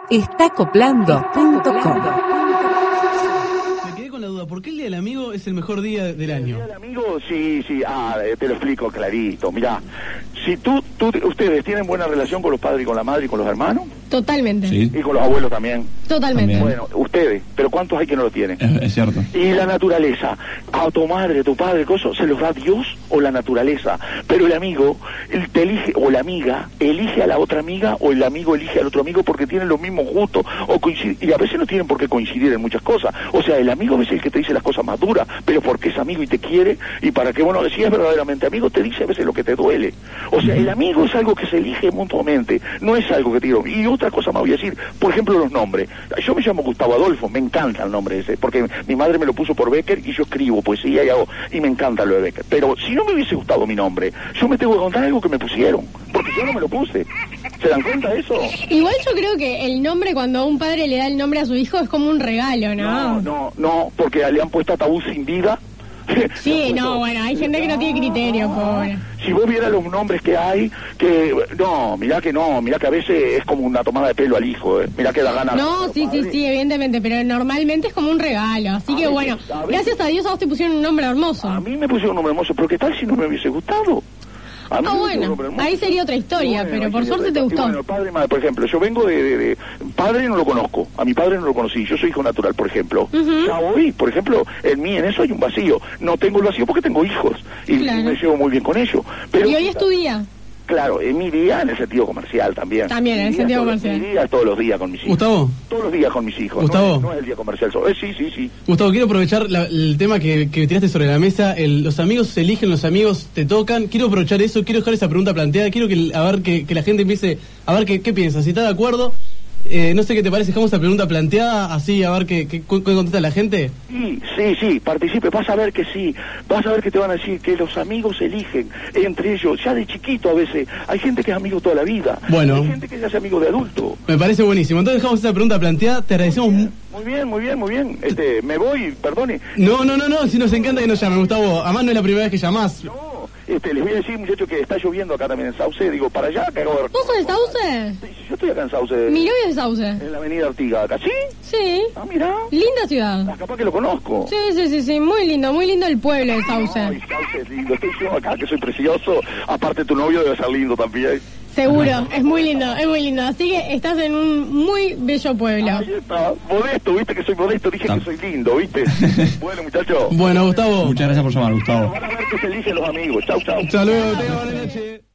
estacoplando.com. Me quedé con la duda, ¿por qué el Día del Amigo es el mejor día del año? ¿El Día del Amigo? Sí, te lo explico clarito. Mirá, si ustedes tienen buena relación con los padres y con la madre y con los hermanos. Totalmente. Sí. Y con los abuelos también. Totalmente. También. Bueno, ustedes, pero ¿cuántos hay que no lo tienen? Es cierto. Y la naturaleza, a tu madre, a tu padre, cosas, se los da Dios o la naturaleza. Pero el amigo, él te elige, o la amiga, elige a la otra amiga, o el amigo elige al otro amigo porque tienen los mismos gustos, o y a veces no tienen por qué coincidir en muchas cosas. O sea, el amigo a veces es el que te dice las cosas más duras, pero porque es amigo y te quiere, y para que, bueno, si es verdaderamente amigo, te dice a veces lo que te duele. O sea, el amigo es algo que se elige mutuamente, no es algo que te digo. Y otra cosa más voy a decir, por ejemplo, los nombres. Yo me llamo Gustavo Adolfo, me encanta el nombre ese, porque mi madre me lo puso por Becker y yo escribo poesía y me encanta lo de Becker. Pero si no me hubiese gustado mi nombre, yo me tengo que contar algo que me pusieron, porque yo no me lo puse. ¿Se dan cuenta de eso? Igual yo creo que el nombre, cuando un padre le da el nombre a su hijo, es como un regalo, ¿no? No, porque le han puesto ataúd sin vida. Sí, no, bueno, hay gente que no tiene criterio, pobre. Si vos vieras los nombres que hay, mirá que a veces es como una tomada de pelo al hijo, mirá que da ganas. No, sí, evidentemente, pero normalmente es como un regalo, así que bueno, gracias a Dios a vos te pusieron un nombre hermoso. A mí me pusieron un nombre hermoso, pero ¿qué tal si no me hubiese gustado? Bueno, ahí sería otra historia, pero por suerte te gustó. Bueno, padre y madre, por ejemplo, yo vengo de padre, no lo conozco, a mi padre no lo conocí, yo soy hijo natural, por ejemplo. Ya hoy, por ejemplo, en eso hay un vacío. No tengo el vacío porque tengo hijos y me llevo muy bien con ellos. Pero, ¿y hoy es tu día? Claro, en mi día en el sentido comercial también. También, en el sentido comercial. Mi día todos los días con mis hijos. ¿Gustavo? Todos los días con mis hijos. ¿Gustavo? No es el día comercial solo. Sí. Gustavo, quiero aprovechar el tema que tiraste sobre la mesa. Los amigos se eligen, los amigos te tocan. Quiero aprovechar eso, quiero dejar esa pregunta planteada. Quiero que la gente empiece a ver qué piensa. Si está de acuerdo, no sé qué te parece. Dejamos esa pregunta planteada, así a ver qué contesta la gente. Sí, participe. Vas a ver que sí. Vas a ver que te van a decir que los amigos eligen entre ellos. Ya de chiquito a veces. Hay gente que es amigo toda la vida. Bueno. Hay gente que ya es amigo de adulto. Me parece buenísimo. Entonces dejamos esa pregunta planteada. Te agradecemos. Muy bien. Me voy, perdone. No. Si nos encanta que nos llamen, Gustavo. Además no es la primera vez que llamás. No. Les voy a decir, muchachos, que está lloviendo acá también en Sauce. Digo, para allá, que acabo de... ¿Vos sos de Sauce? Sí, yo estoy acá en Sauce. Mi novio es de Sauce. En la avenida Artigas, ¿acá? ¿Sí? Sí. Ah, mirá. Linda ciudad. Capaz que lo conozco. Sí. Muy lindo el pueblo de Sauce. Ay, Sauce es lindo. Estoy yo acá, que soy precioso. Aparte, tu novio debe ser lindo también. Seguro, es muy lindo. Así que estás en un muy bello pueblo. Ahí está, modesto, viste que soy modesto, dije que soy lindo, viste. Bueno, muchachos. Bueno, Gustavo. Muchas gracias por llamar, Gustavo. Van a ver que se eligen los amigos. Chau. Hasta luego, buenas noches.